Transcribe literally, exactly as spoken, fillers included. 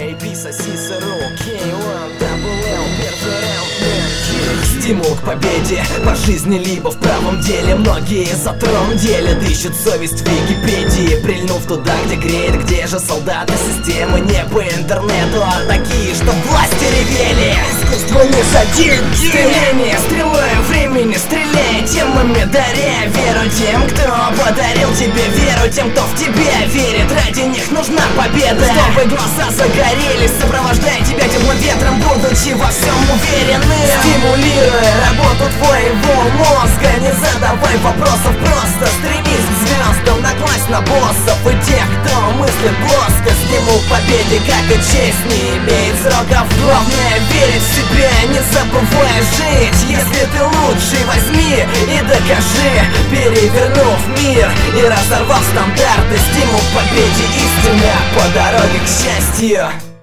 Бэйби, соси сырок, кей один, дабл эл, первый раунд, стимул к победе по жизни, либо в правом деле. Многие за трон делят, ищут совесть в Википедии, прильнув туда, где греет. Где же солдаты системы? Не по интернету, а такие, что власти ревели. Искусство лишь один день. Стремление, стрелой времени стреляй, темами даря веру тем, кто подарил тебе веру, тем, кто в тебя верит. Ради них нужна победа, чтобы глаза загорелись, сопровождая тебя теплым ветром, будучи во всем уверенным. Стимулируя работу твоего мозга, не задавай вопросов, просто стремись к звездам, наглазь на боссов и тех, кто мыслит плоско. Стимул к победе, как и честь, не имеет сроков. Главное верить в себя, не забывай жить. Если ты лучший, возьми и докажи, перевернув мир и разорвав стандарты. Стимул к победе, истина по дороге к счастью.